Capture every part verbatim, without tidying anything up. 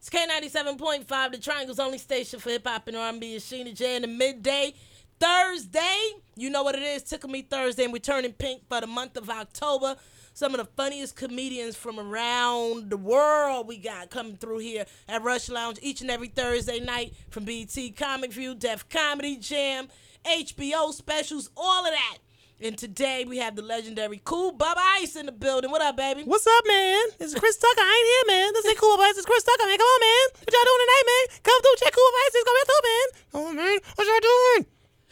It's K ninety-seven point five, the Triangle's only station for hip-hop and R and B. Is Sheena J in the midday. Thursday, you know what it is, Tickle Me Thursday, and we're turning pink for the month of October. Some of the funniest comedians from around the world we got coming through here at Rush Lounge each and every Thursday night, from B E T Comic View, Def Comedy Jam, H B O specials, all of that. And today we have the legendary Kool Bubba Ice in the building. What up, baby? What's up, man? This is Chris Tucker. I ain't here, man. This ain't Kool Bubba Ice. This is Chris Tucker, man. Come on, man. What y'all doing tonight, man? Come through, check Kool Bubba Ice. It's gonna be through, man. Oh, man. What y'all doing?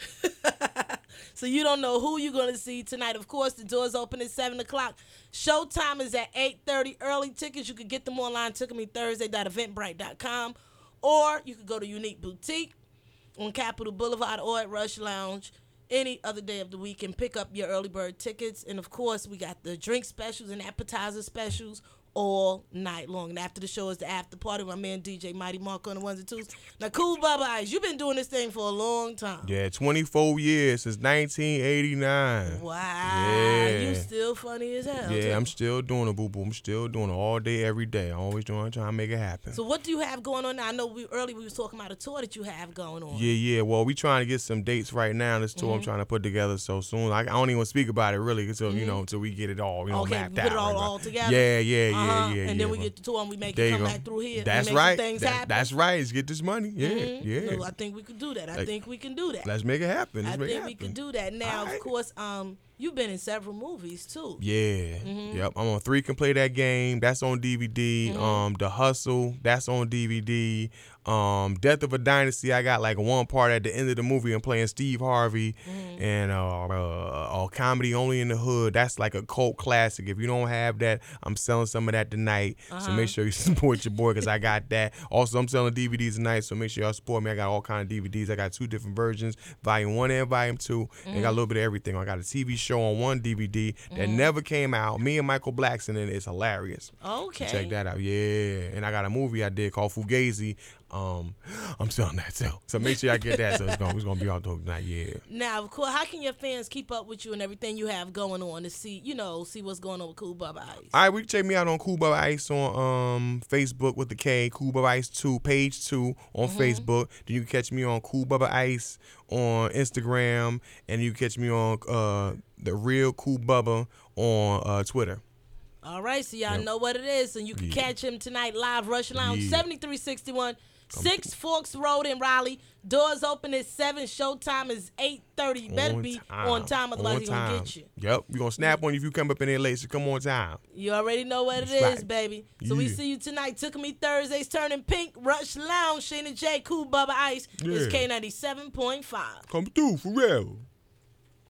So you don't know who you're going to see tonight. Of course, the doors open at seven o'clock. Showtime is at eight thirty. Early tickets, you can get them online, tickle me thursday dot eventbrite dot com, or you could go to Unique Boutique on Capitol Boulevard or at Rush Lounge any other day of the week and pick up your early bird tickets. And, of course, we got the drink specials and appetizer specials all night long. And after the show is the after party. My man D J Mighty Mark on the ones and twos. Now, Kool Bubba Ice, you've been doing this thing for a long time. Yeah, twenty-four years since nineteen eighty-nine. Wow. Yeah. You still funny as hell. Yeah, too. I'm still doing it, boo boo. I'm still doing it all day, every day. I'm always doing, trying to make it happen. So what do you have going on now? I know we earlier we was talking about a tour that you have going on. Yeah, yeah. Well, we trying to get some dates right now. This tour Mm-hmm. I'm trying to put together so soon. I, I don't even speak about it really until Mm-hmm. you know until we get it all you know Okay, mapped we out. put it all, right? all together. Yeah, yeah, yeah, Uh-huh. yeah. And yeah, then we bro. get the tour and we make There it you come go. back through here. That's we make right. Some things That- happen. that's right. Let's get this money. Yeah, Mm-hmm. yeah. No, I think we could do that. I Like, think we can do that. Let's make it happen. Let's I make think it we happen. could do that. Now, All of right. course, um, you've been in several movies too. Yeah. Mm-hmm. Yep. I'm on Three Can Play That Game. That's on D V D. Mm-hmm. Um, The Hustle. That's on D V D. Um, Death of a Dynasty. I got like one part at the end of the movie. I'm playing Steve Harvey. Mm-hmm. And uh, uh, uh, Comedy Only in the Hood. That's like a cult classic. If you don't have that, I'm selling some of that tonight. So Uh-huh. make sure you support your boy because I got that. Also, I'm selling D V Ds tonight. So make sure y'all support me. I got all kind of D V Ds. I got two different versions, volume one and volume two. And I got a little bit of everything. I got a T V show on one D V D that never came out. Me and Michael Blackson in it. It's hilarious. Okay. Check that out. Yeah. And I got a movie I did called Fugazi. Um, I'm selling that too. So make sure y'all get that. So it's gonna, it's gonna be out the hook tonight. Yeah. Now, of course, how can your fans keep up with you and everything you have going on to see, you know, see what's going on with Kool Bubba Ice? All right, we can check me out on Kool Bubba Ice on um Facebook with the K, Kool Bubba Ice two, page two on Mm-hmm. Facebook. Then you can catch me on Kool Bubba Ice on Instagram, and you can catch me on uh the real Kool Bubba on uh, Twitter. All right, so y'all Yep. know what it is, and you can Yeah. catch him tonight live, Rush Lounge, Yeah. seventy-three sixty-one, Six Forks Road in Raleigh. Doors open at seven. Showtime is eight thirty. You better On be time. on time, otherwise On he's going to time. get you. Yep, we gonna snap on you if you come up in there late. So come on time. You already know what it That's is, right. baby. So we Yeah. see you tonight. Tickle Me Thursdays turning pink. Rush Lounge, Sheena J, Kool Bubba Ice. It's Yeah. K ninety-seven point five. Come through for real.